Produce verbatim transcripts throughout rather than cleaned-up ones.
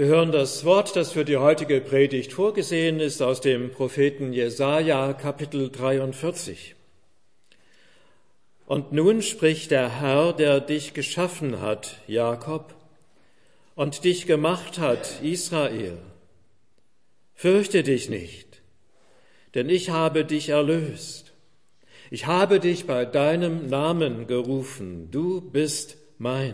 Wir hören das Wort, das für die heutige Predigt vorgesehen ist, aus dem Propheten Jesaja, Kapitel dreiundvierzig. Und nun spricht der Herr, der dich geschaffen hat, Jakob, und dich gemacht hat, Israel. Fürchte dich nicht, denn ich habe dich erlöst. Ich habe dich bei deinem Namen gerufen, du bist mein.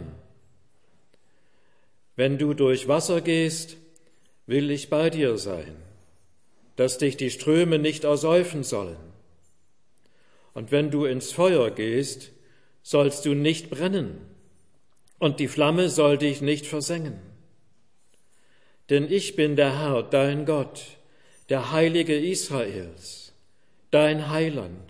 Wenn du durch Wasser gehst, will ich bei dir sein, dass dich die Ströme nicht ersäufen sollen. Und wenn du ins Feuer gehst, sollst du nicht brennen, und die Flamme soll dich nicht versengen. Denn ich bin der Herr, dein Gott, der Heilige Israels, dein Heiland.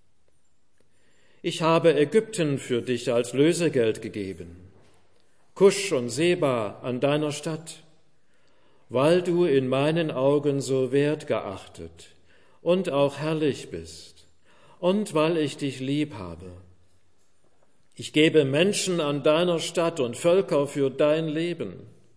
Ich habe Ägypten für dich als Lösegeld gegeben, Kusch und Seba an deiner Stadt, weil du in meinen Augen so wert geachtet und auch herrlich bist und weil ich dich lieb habe. Ich gebe Menschen an deiner Stadt und Völker für dein Leben.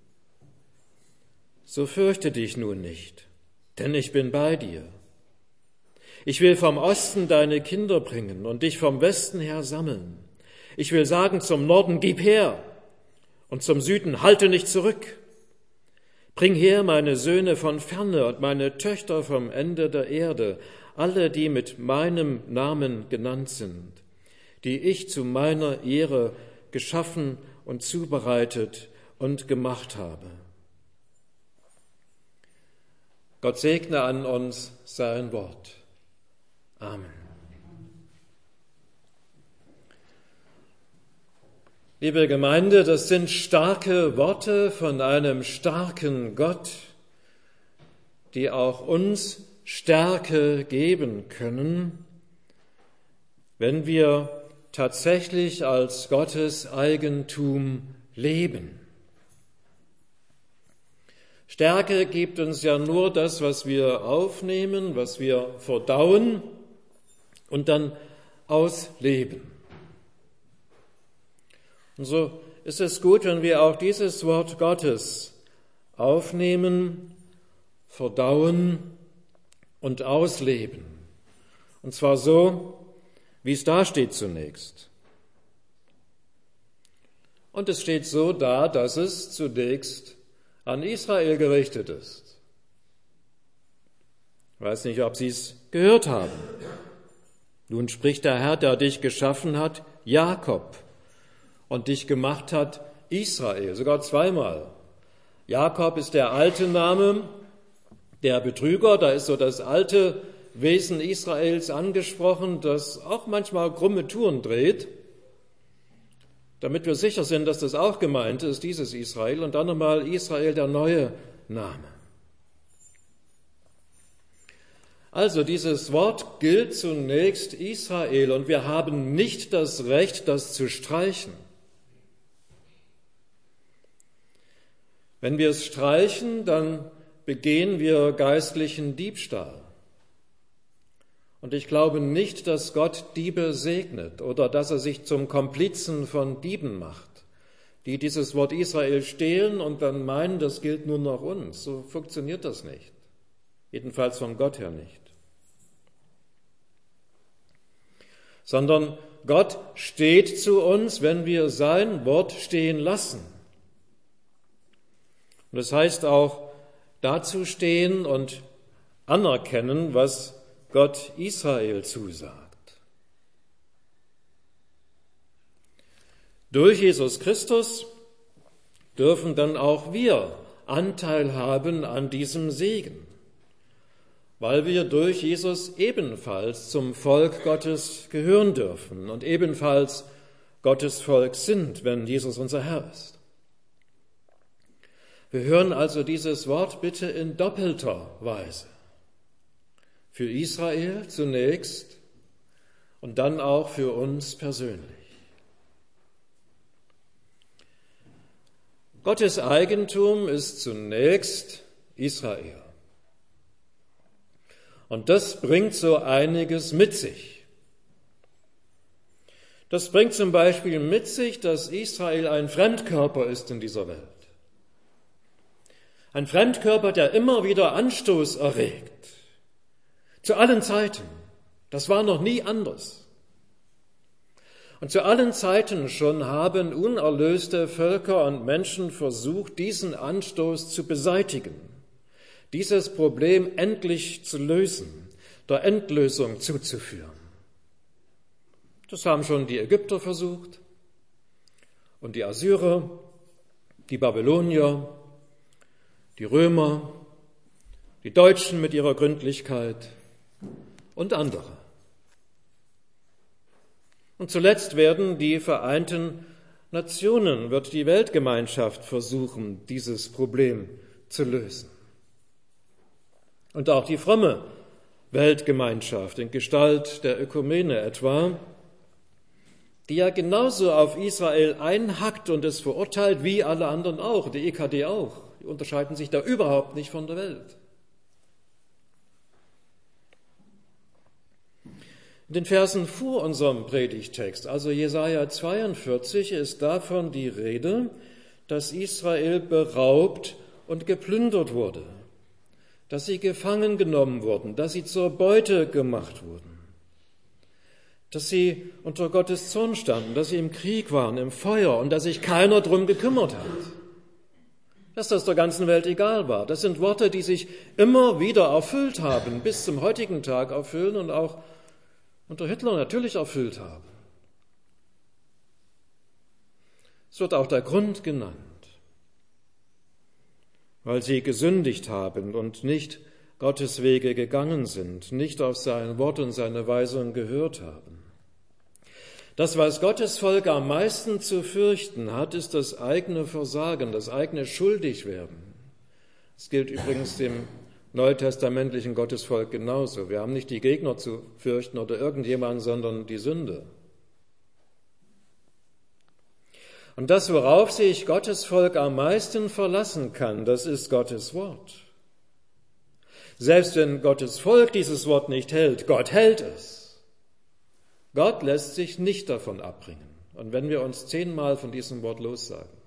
So fürchte dich nun nicht, denn ich bin bei dir. Ich will vom Osten deine Kinder bringen und dich vom Westen her sammeln. Ich will sagen zum Norden, gib her, und zum Süden, halte nicht zurück. Bring her meine Söhne von ferne und meine Töchter vom Ende der Erde, alle, die mit meinem Namen genannt sind, die ich zu meiner Ehre geschaffen und zubereitet und gemacht habe. Gott segne an uns sein Wort. Amen. Liebe Gemeinde, das sind starke Worte von einem starken Gott, die auch uns Stärke geben können, wenn wir tatsächlich als Gottes Eigentum leben. Stärke gibt uns ja nur das, was wir aufnehmen, was wir verdauen und dann ausleben. Und so ist es gut, wenn wir auch dieses Wort Gottes aufnehmen, verdauen und ausleben. Und zwar so, wie es da steht zunächst. Und es steht so da, dass es zunächst an Israel gerichtet ist. Ich weiß nicht, ob Sie es gehört haben. Nun spricht der Herr, der dich geschaffen hat, Jakob, und dich gemacht hat, Israel, sogar zweimal. Jakob ist der alte Name, der Betrüger, da ist so das alte Wesen Israels angesprochen, das auch manchmal krumme Touren dreht, damit wir sicher sind, dass das auch gemeint ist, dieses Israel, und dann nochmal Israel, der neue Name. Also dieses Wort gilt zunächst Israel, und wir haben nicht das Recht, das zu streichen. Wenn wir es streichen, dann begehen wir geistlichen Diebstahl. Und ich glaube nicht, dass Gott Diebe segnet oder dass er sich zum Komplizen von Dieben macht, die dieses Wort Israel stehlen und dann meinen, das gilt nur noch uns. So funktioniert das nicht. Jedenfalls von Gott her nicht. Sondern Gott steht zu uns, wenn wir sein Wort stehen lassen. Und das heißt auch, dazu stehen und anerkennen, was Gott Israel zusagt. Durch Jesus Christus dürfen dann auch wir Anteil haben an diesem Segen, weil wir durch Jesus ebenfalls zum Volk Gottes gehören dürfen und ebenfalls Gottes Volk sind, wenn Jesus unser Herr ist. Wir hören also dieses Wort bitte in doppelter Weise. Für Israel zunächst und dann auch für uns persönlich. Gottes Eigentum ist zunächst Israel. Und das bringt so einiges mit sich. Das bringt zum Beispiel mit sich, dass Israel ein Fremdkörper ist in dieser Welt. Ein Fremdkörper, der immer wieder Anstoß erregt. Zu allen Zeiten. Das war noch nie anders. Und zu allen Zeiten schon haben unerlöste Völker und Menschen versucht, diesen Anstoß zu beseitigen, dieses Problem endlich zu lösen, der Endlösung zuzuführen. Das haben schon die Ägypter versucht und die Assyrer, die Babylonier, die Römer, die Deutschen mit ihrer Gründlichkeit und andere. Und zuletzt werden die Vereinten Nationen, wird die Weltgemeinschaft versuchen, dieses Problem zu lösen. Und auch die fromme Weltgemeinschaft in Gestalt der Ökumene etwa, die ja genauso auf Israel einhackt und es verurteilt wie alle anderen auch, die E K D auch. Die unterscheiden sich da überhaupt nicht von der Welt. In den Versen vor unserem Predigtext, also Jesaja zweiundvierzig, ist davon die Rede, dass Israel beraubt und geplündert wurde, dass sie gefangen genommen wurden, dass sie zur Beute gemacht wurden, dass sie unter Gottes Zorn standen, dass sie im Krieg waren, im Feuer und dass sich keiner drum gekümmert hat. Dass das der ganzen Welt egal war. Das sind Worte, die sich immer wieder erfüllt haben, bis zum heutigen Tag erfüllen und auch unter Hitler natürlich erfüllt haben. Es wird auch der Grund genannt, weil sie gesündigt haben und nicht Gottes Wege gegangen sind, nicht auf sein Wort und seine Weisung gehört haben. Das, was Gottes Volk am meisten zu fürchten hat, ist das eigene Versagen, das eigene Schuldigwerden. Das gilt übrigens dem neutestamentlichen Gottesvolk genauso. Wir haben nicht die Gegner zu fürchten oder irgendjemanden, sondern die Sünde. Und das, worauf sich Gottes Volk am meisten verlassen kann, das ist Gottes Wort. Selbst wenn Gottes Volk dieses Wort nicht hält, Gott hält es. Gott lässt sich nicht davon abbringen. Und wenn wir uns zehnmal von diesem Wort lossagen.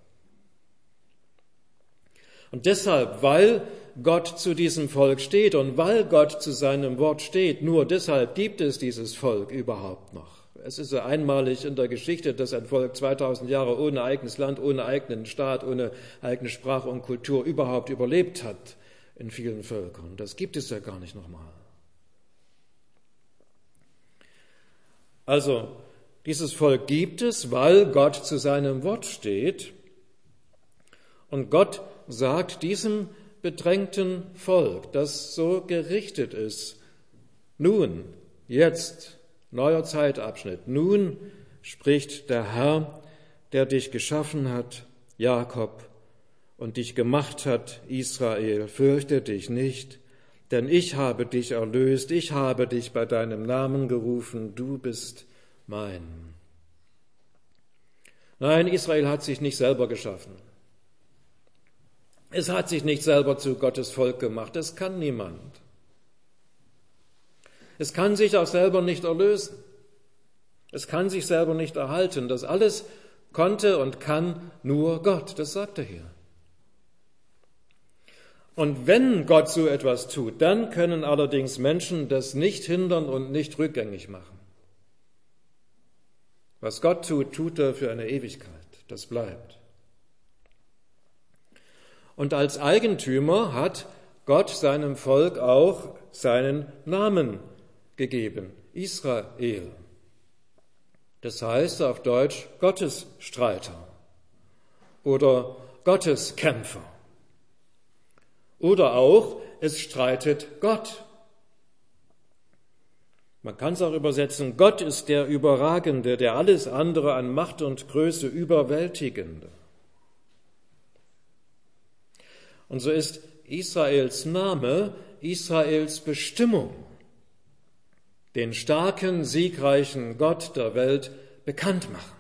Und deshalb, weil Gott zu diesem Volk steht und weil Gott zu seinem Wort steht, nur deshalb gibt es dieses Volk überhaupt noch. Es ist so einmalig in der Geschichte, dass ein Volk zweitausend Jahre ohne eigenes Land, ohne eigenen Staat, ohne eigene Sprache und Kultur überhaupt überlebt hat in vielen Völkern. Das gibt es ja gar nicht nochmal. Also, dieses Volk gibt es, weil Gott zu seinem Wort steht und Gott sagt diesem bedrängten Volk, das so gerichtet ist, nun, jetzt, neuer Zeitabschnitt, nun spricht der Herr, der dich geschaffen hat, Jakob, und dich gemacht hat, Israel, fürchte dich nicht, denn ich habe dich erlöst, ich habe dich bei deinem Namen gerufen, du bist mein. Nein, Israel hat sich nicht selber geschaffen. Es hat sich nicht selber zu Gottes Volk gemacht, das kann niemand. Es kann sich auch selber nicht erlösen. Es kann sich selber nicht erhalten. Das alles konnte und kann nur Gott, das sagt er hier. Und wenn Gott so etwas tut, dann können allerdings Menschen das nicht hindern und nicht rückgängig machen. Was Gott tut, tut er für eine Ewigkeit. Das bleibt. Und als Eigentümer hat Gott seinem Volk auch seinen Namen gegeben, Israel. Das heißt auf Deutsch Gottesstreiter oder Gotteskämpfer. Oder auch, es streitet Gott. Man kann es auch übersetzen, Gott ist der Überragende, der alles andere an Macht und Größe überwältigende. Und so ist Israels Name Israels Bestimmung, den starken, siegreichen Gott der Welt bekannt machen.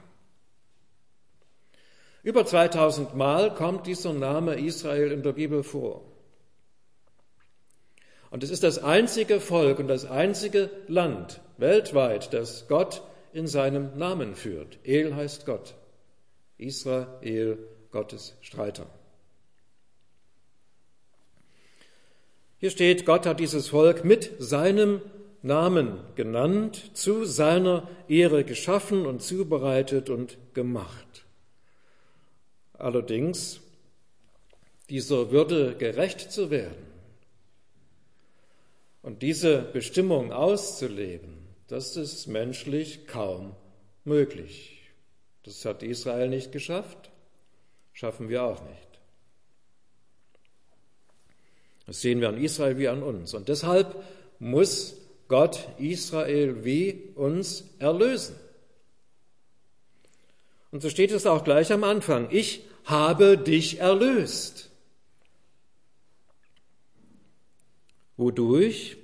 Über zweitausend Mal kommt dieser Name Israel in der Bibel vor. Und es ist das einzige Volk und das einzige Land weltweit, das Gott in seinem Namen führt. El heißt Gott. Israel, Gottes Streiter. Hier steht, Gott hat dieses Volk mit seinem Namen genannt, zu seiner Ehre geschaffen und zubereitet und gemacht. Allerdings, dieser Würde gerecht zu werden und diese Bestimmung auszuleben, das ist menschlich kaum möglich. Das hat Israel nicht geschafft, schaffen wir auch nicht. Das sehen wir an Israel wie an uns. Und deshalb muss Gott Israel wie uns erlösen. Und so steht es auch gleich am Anfang. Ich habe dich erlöst. Wodurch?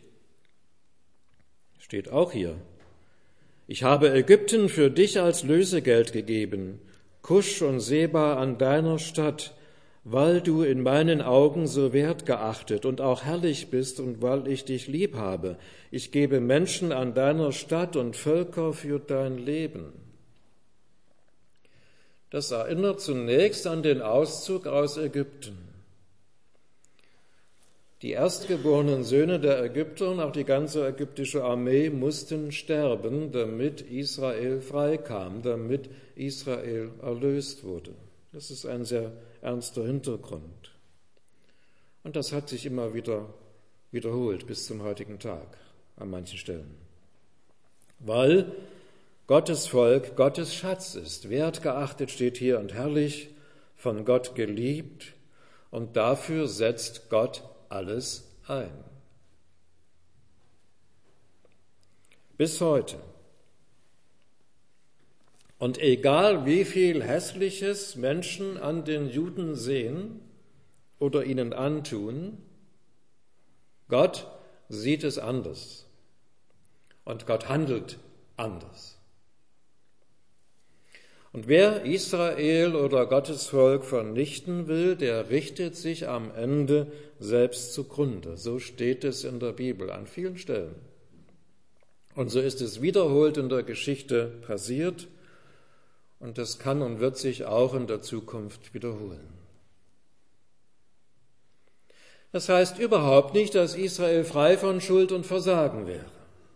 Steht auch hier. Ich habe Ägypten für dich als Lösegeld gegeben, Kusch und Seba an deiner Stadt, weil du in meinen Augen so wertgeachtet und auch herrlich bist und weil ich dich lieb habe. Ich gebe Menschen an deiner Stadt und Völker für dein Leben. Das erinnert zunächst an den Auszug aus Ägypten. Die erstgeborenen Söhne der Ägypter und auch die ganze ägyptische Armee mussten sterben, damit Israel freikam, damit Israel erlöst wurde. Das ist ein sehr ernster Hintergrund. Und das hat sich immer wieder wiederholt bis zum heutigen Tag an manchen Stellen. Weil Gottes Volk Gottes Schatz ist, wertgeachtet steht hier und herrlich, von Gott geliebt, und dafür setzt Gott alles ein. Bis heute. Und egal wie viel Hässliches Menschen an den Juden sehen oder ihnen antun, Gott sieht es anders. Und Gott handelt anders. Und wer Israel oder Gottes Volk vernichten will, der richtet sich am Ende selbst zugrunde. So steht es in der Bibel an vielen Stellen. Und so ist es wiederholt in der Geschichte passiert. Und das kann und wird sich auch in der Zukunft wiederholen. Das heißt überhaupt nicht, dass Israel frei von Schuld und Versagen wäre.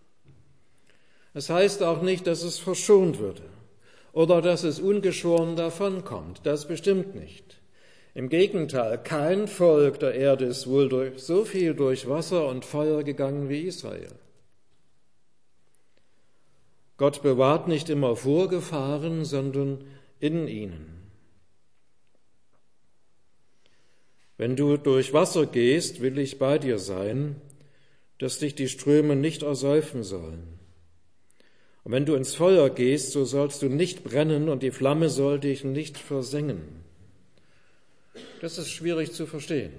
Es heißt auch nicht, dass es verschont würde oder dass es ungeschoren davonkommt. Das bestimmt nicht. Im Gegenteil, kein Volk der Erde ist wohl durch, so viel durch Wasser und Feuer gegangen wie Israel. Gott bewahrt nicht immer vor Gefahren, sondern in ihnen. Wenn du durch Wasser gehst, will ich bei dir sein, dass dich die Ströme nicht ersäufen sollen. Und wenn du ins Feuer gehst, so sollst du nicht brennen und die Flamme soll dich nicht versengen. Das ist schwierig zu verstehen,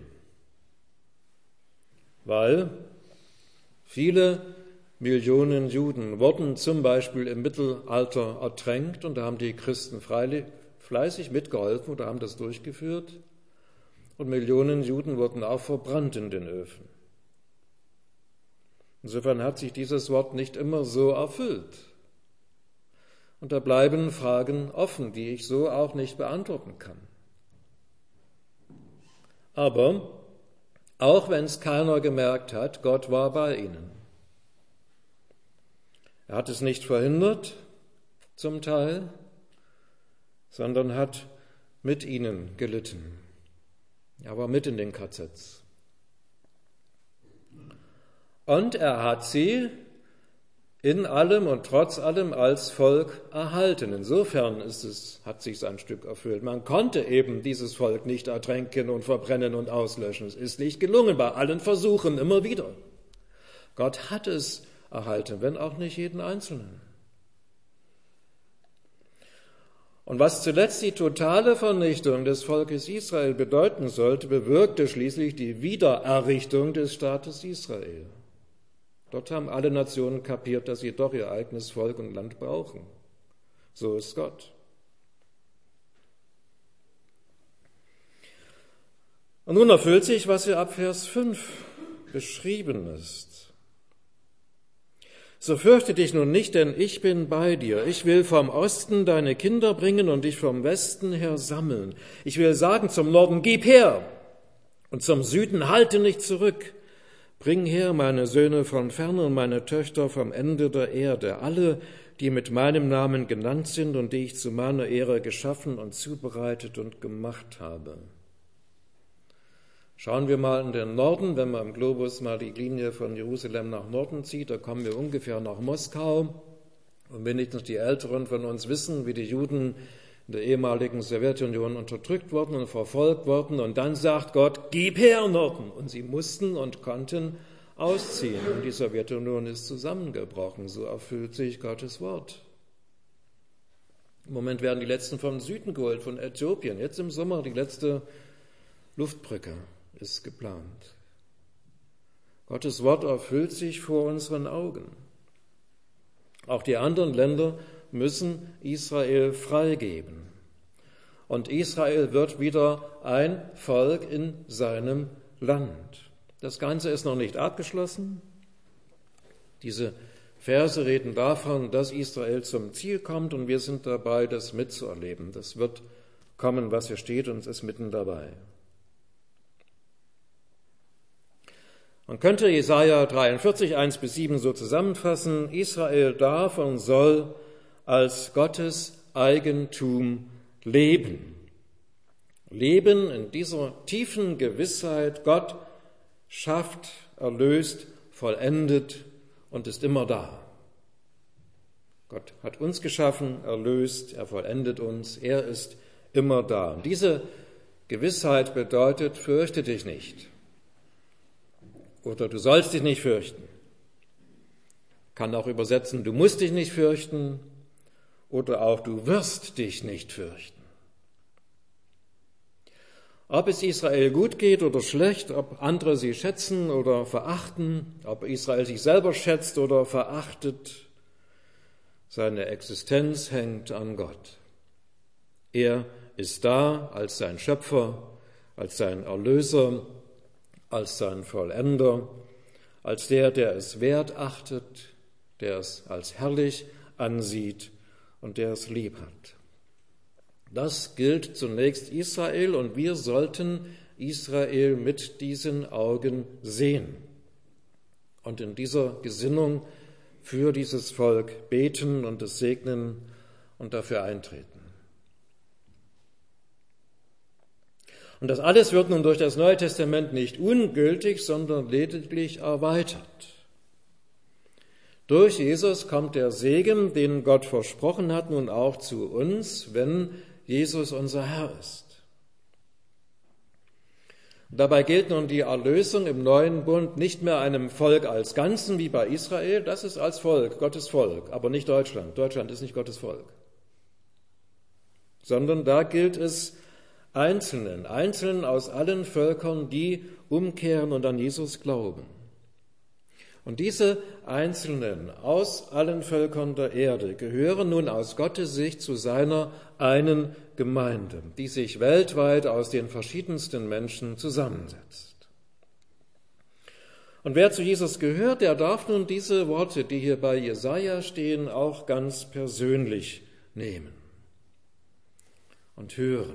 weil viele Millionen Juden wurden zum Beispiel im Mittelalter ertränkt und da haben die Christen freilich, fleißig mitgeholfen oder haben das durchgeführt. Und Millionen Juden wurden auch verbrannt in den Öfen. Insofern hat sich dieses Wort nicht immer so erfüllt. Und da bleiben Fragen offen, die ich so auch nicht beantworten kann. Aber auch wenn es keiner gemerkt hat, Gott war bei ihnen. Er hat es nicht verhindert, zum Teil, sondern hat mit ihnen gelitten. Er war mit in den K Zs. Und er hat sie in allem und trotz allem als Volk erhalten. Insofern ist es, hat sich ein Stück erfüllt. Man konnte eben dieses Volk nicht ertränken und verbrennen und auslöschen. Es ist nicht gelungen, bei allen Versuchen immer wieder. Gott hat es erhalten, wenn auch nicht jeden Einzelnen. Und was zuletzt die totale Vernichtung des Volkes Israel bedeuten sollte, bewirkte schließlich die Wiedererrichtung des Staates Israel. Dort haben alle Nationen kapiert, dass sie doch ihr eigenes Volk und Land brauchen. So ist Gott. Und nun erfüllt sich, was hier ab Vers fünf beschrieben ist. So fürchte dich nun nicht, denn ich bin bei dir. Ich will vom Osten deine Kinder bringen und dich vom Westen her sammeln. Ich will sagen zum Norden, gib her, und zum Süden halte nicht zurück. Bring her meine Söhne von ferne und meine Töchter vom Ende der Erde, alle, die mit meinem Namen genannt sind und die ich zu meiner Ehre geschaffen und zubereitet und gemacht habe. Schauen wir mal in den Norden, wenn man im Globus mal die Linie von Jerusalem nach Norden zieht, da kommen wir ungefähr nach Moskau. Und wenigstens die Älteren von uns wissen, wie die Juden in der ehemaligen Sowjetunion unterdrückt wurden und verfolgt wurden. Und dann sagt Gott, gib her Norden. Und sie mussten und konnten ausziehen. Und die Sowjetunion ist zusammengebrochen. So erfüllt sich Gottes Wort. Im Moment werden die Letzten vom Süden geholt, von Äthiopien. Jetzt im Sommer die letzte Luftbrücke ist geplant. Gottes Wort erfüllt sich vor unseren Augen. Auch die anderen Länder müssen Israel freigeben. Und Israel wird wieder ein Volk in seinem Land. Das Ganze ist noch nicht abgeschlossen. Diese Verse reden davon, dass Israel zum Ziel kommt und wir sind dabei, das mitzuerleben. Das wird kommen, was hier steht, und es ist mitten dabei. Man könnte Jesaja dreiundvierzig, eins bis sieben so zusammenfassen: Israel darf und soll als Gottes Eigentum leben. Leben in dieser tiefen Gewissheit, Gott schafft, erlöst, vollendet und ist immer da. Gott hat uns geschaffen, erlöst, er vollendet uns, er ist immer da. Und diese Gewissheit bedeutet, fürchte dich nicht. Oder du sollst dich nicht fürchten. Kann auch übersetzen, du musst dich nicht fürchten. Oder auch, du wirst dich nicht fürchten. Ob es Israel gut geht oder schlecht, ob andere sie schätzen oder verachten, ob Israel sich selber schätzt oder verachtet, seine Existenz hängt an Gott. Er ist da als sein Schöpfer, als sein Erlöser, als sein Vollender, als der, der es wert achtet, der es als herrlich ansieht und der es lieb hat. Das gilt zunächst Israel und wir sollten Israel mit diesen Augen sehen und in dieser Gesinnung für dieses Volk beten und es segnen und dafür eintreten. Und das alles wird nun durch das Neue Testament nicht ungültig, sondern lediglich erweitert. Durch Jesus kommt der Segen, den Gott versprochen hat, nun auch zu uns, wenn Jesus unser Herr ist. Dabei gilt nun die Erlösung im neuen Bund nicht mehr einem Volk als Ganzen wie bei Israel, das ist als Volk, Gottes Volk, aber nicht Deutschland. Deutschland ist nicht Gottes Volk. Sondern da gilt es Einzelnen, Einzelnen aus allen Völkern, die umkehren und an Jesus glauben. Und diese Einzelnen aus allen Völkern der Erde gehören nun aus Gottes Sicht zu seiner einen Gemeinde, die sich weltweit aus den verschiedensten Menschen zusammensetzt. Und wer zu Jesus gehört, der darf nun diese Worte, die hier bei Jesaja stehen, auch ganz persönlich nehmen und hören.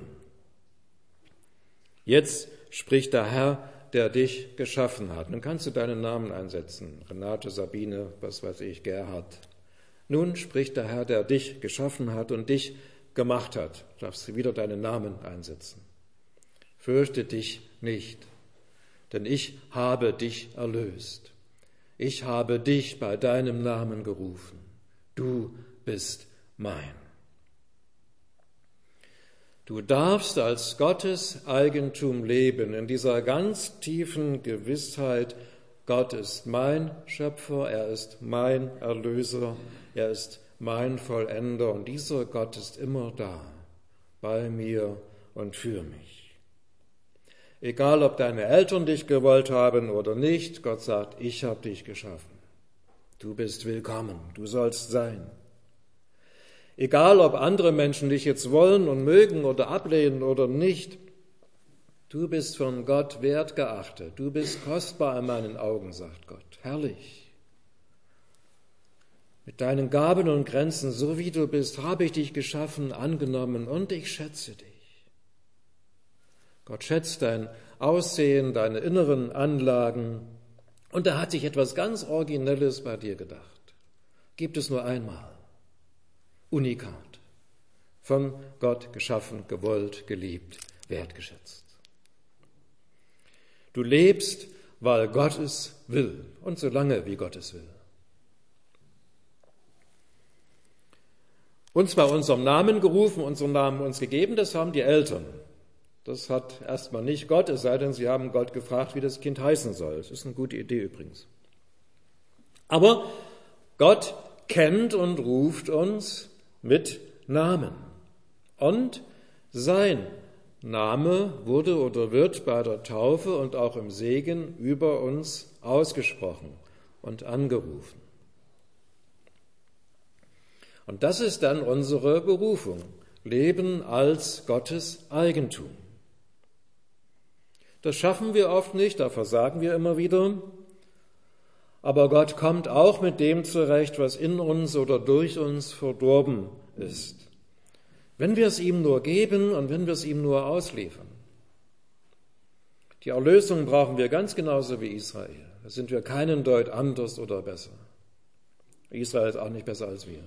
Jetzt spricht der Herr, der dich geschaffen hat. Nun kannst du deinen Namen einsetzen. Renate, Sabine, was weiß ich, Gerhard. Nun spricht der Herr, der dich geschaffen hat und dich gemacht hat. Du darfst wieder deinen Namen einsetzen. Fürchte dich nicht, denn ich habe dich erlöst. Ich habe dich bei deinem Namen gerufen. Du bist mein. Du darfst als Gottes Eigentum leben, in dieser ganz tiefen Gewissheit, Gott ist mein Schöpfer, er ist mein Erlöser, er ist mein Vollender und dieser Gott ist immer da, bei mir und für mich. Egal, ob deine Eltern dich gewollt haben oder nicht, Gott sagt, ich habe dich geschaffen. Du bist willkommen, du sollst sein. Egal, ob andere Menschen dich jetzt wollen und mögen oder ablehnen oder nicht, du bist von Gott wert geachtet. Du bist kostbar in meinen Augen, sagt Gott. Herrlich. Mit deinen Gaben und Grenzen, so wie du bist, habe ich dich geschaffen, angenommen und ich schätze dich. Gott schätzt dein Aussehen, deine inneren Anlagen Und da hat sich etwas ganz Originelles bei dir gedacht. Gibt es nur einmal. Unikat. Von Gott geschaffen, gewollt, geliebt, wertgeschätzt. Du lebst, weil Gott es will und so lange, wie Gott es will. Uns bei unserem Namen gerufen, unseren Namen uns gegeben, das haben die Eltern. Das hat erstmal nicht Gott, es sei denn, sie haben Gott gefragt, wie das Kind heißen soll. Das ist eine gute Idee übrigens. Aber Gott kennt und ruft uns mit Namen. Und sein Name wurde oder wird bei der Taufe und auch im Segen über uns ausgesprochen und angerufen. Und das ist dann unsere Berufung, Leben als Gottes Eigentum. Das schaffen wir oft nicht, da versagen wir immer wieder. Aber Gott kommt auch mit dem zurecht, was in uns oder durch uns verdorben ist. Wenn wir es ihm nur geben und wenn wir es ihm nur ausliefern. Die Erlösung brauchen wir ganz genauso wie Israel. Da sind wir keinen Deut anders oder besser. Israel ist auch nicht besser als wir.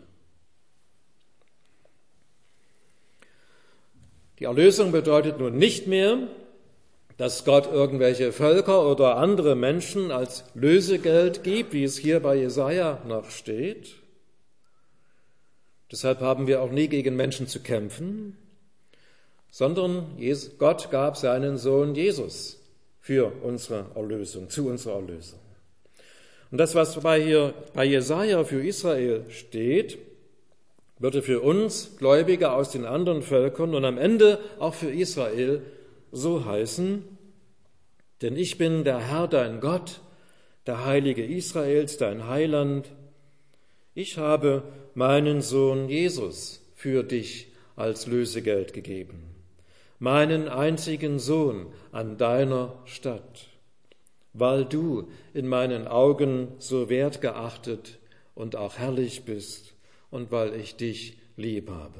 Die Erlösung bedeutet nun nicht mehr, dass Gott irgendwelche Völker oder andere Menschen als Lösegeld gibt, wie es hier bei Jesaja noch steht. Deshalb haben wir auch nie gegen Menschen zu kämpfen, sondern Gott gab seinen Sohn Jesus für unsere Erlösung, zu unserer Erlösung. Und das, was bei hier bei Jesaja für Israel steht, würde für uns Gläubige aus den anderen Völkern und am Ende auch für Israel so heißen: Denn ich bin der Herr, dein Gott, der Heilige Israels, dein Heiland. Ich habe meinen Sohn Jesus für dich als Lösegeld gegeben, meinen einzigen Sohn an deiner Statt, weil du in meinen Augen so wertgeachtet und auch herrlich bist und weil ich dich lieb habe.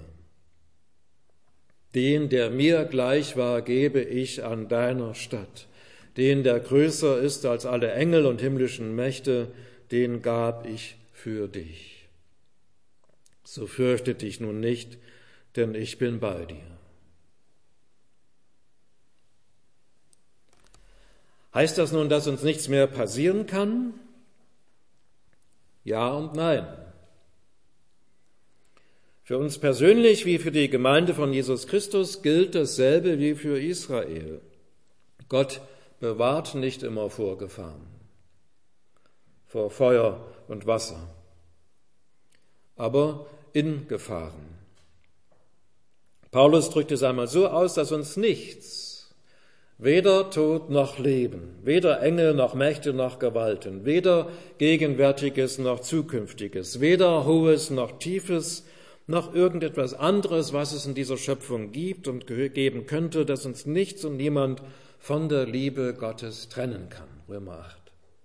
Den, der mir gleich war, gebe ich an deiner Statt. Den, der größer ist als alle Engel und himmlischen Mächte, den gab ich für dich. So fürchte dich nun nicht, denn ich bin bei dir. Heißt das nun, dass uns nichts mehr passieren kann? Ja und nein. Für uns persönlich wie für die Gemeinde von Jesus Christus gilt dasselbe wie für Israel. Gott bewahrt nicht immer vor Gefahren, vor Feuer und Wasser, aber in Gefahren. Paulus drückt es einmal so aus, dass uns nichts, weder Tod noch Leben, weder Engel noch Mächte noch Gewalten, weder Gegenwärtiges noch Zukünftiges, weder Hohes noch Tiefes, noch irgendetwas anderes, was es in dieser Schöpfung gibt und geben könnte, dass uns nichts und niemand von der Liebe Gottes trennen kann. Römer acht.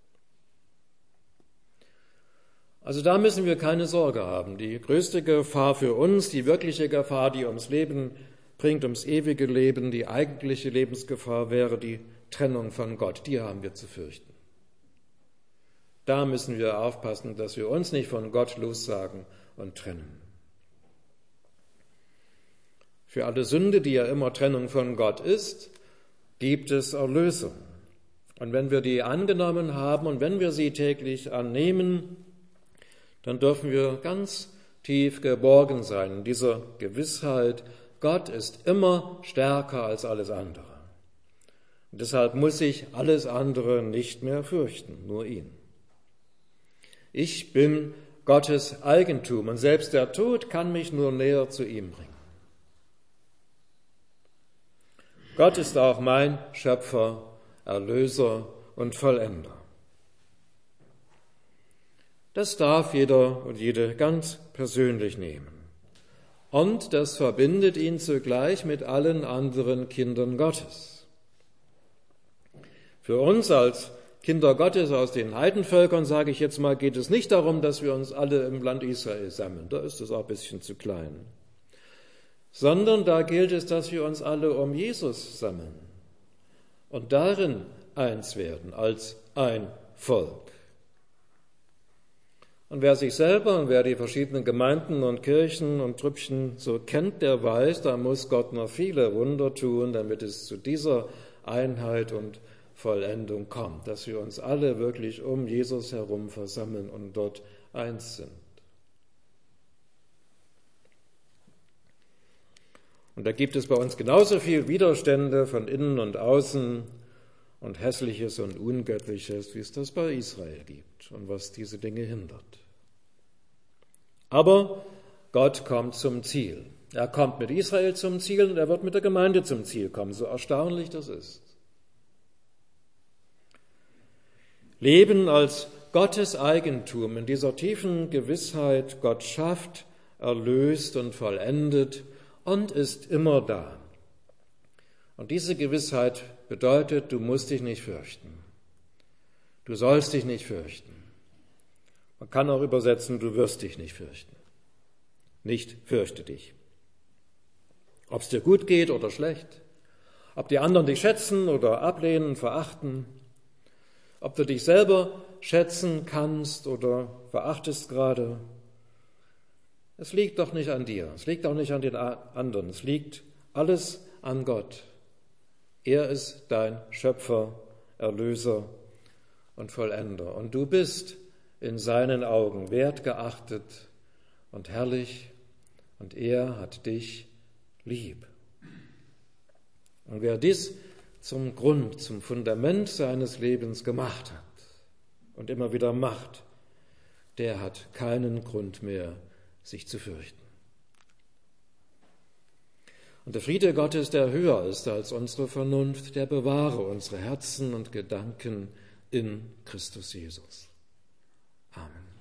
Also da müssen wir keine Sorge haben. Die größte Gefahr für uns, die wirkliche Gefahr, die ums Leben bringt, ums ewige Leben, die eigentliche Lebensgefahr wäre die Trennung von Gott. Die haben wir zu fürchten. Da müssen wir aufpassen, dass wir uns nicht von Gott lossagen und trennen. Für alle Sünde, die ja immer Trennung von Gott ist, gibt es Erlösung. Und wenn wir die angenommen haben und wenn wir sie täglich annehmen, dann dürfen wir ganz tief geborgen sein in dieser Gewissheit, Gott ist immer stärker als alles andere. Und deshalb muss ich alles andere nicht mehr fürchten, nur ihn. Ich bin Gottes Eigentum und selbst der Tod kann mich nur näher zu ihm bringen. Gott ist auch mein Schöpfer, Erlöser und Vollender. Das darf jeder und jede ganz persönlich nehmen. Und das verbindet ihn zugleich mit allen anderen Kindern Gottes. Für uns als Kinder Gottes aus den Heidenvölkern, sage ich jetzt mal, geht es nicht darum, dass wir uns alle im Land Israel sammeln. Da ist es auch ein bisschen zu klein. Sondern da gilt es, dass wir uns alle um Jesus sammeln und darin eins werden als ein Volk. Und wer sich selber und wer die verschiedenen Gemeinden und Kirchen und Trüppchen so kennt, der weiß, da muss Gott noch viele Wunder tun, damit es zu dieser Einheit und Vollendung kommt, dass wir uns alle wirklich um Jesus herum versammeln und dort eins sind. Und da gibt es bei uns genauso viel Widerstände von innen und außen und Hässliches und Ungöttliches, wie es das bei Israel gibt und was diese Dinge hindert. Aber Gott kommt zum Ziel. Er kommt mit Israel zum Ziel und er wird mit der Gemeinde zum Ziel kommen, so erstaunlich das ist. Leben als Gottes Eigentum in dieser tiefen Gewissheit, Gott schafft, erlöst und vollendet und ist immer da. Und diese Gewissheit bedeutet, du musst dich nicht fürchten. Du sollst dich nicht fürchten. Man kann auch übersetzen, du wirst dich nicht fürchten. Nicht fürchte dich. Ob es dir gut geht oder schlecht, ob die anderen dich schätzen oder ablehnen, verachten, ob du dich selber schätzen kannst oder verachtest gerade. Es liegt doch nicht an dir, es liegt auch nicht an den anderen, es liegt alles an Gott. Er ist dein Schöpfer, Erlöser und Vollender. Und du bist in seinen Augen wertgeachtet und herrlich und er hat dich lieb. Und wer dies zum Grund, zum Fundament seines Lebens gemacht hat und immer wieder macht, der hat keinen Grund mehr, sich zu fürchten. Und der Friede Gottes, der höher ist als unsere Vernunft, der bewahre unsere Herzen und Gedanken in Christus Jesus. Amen.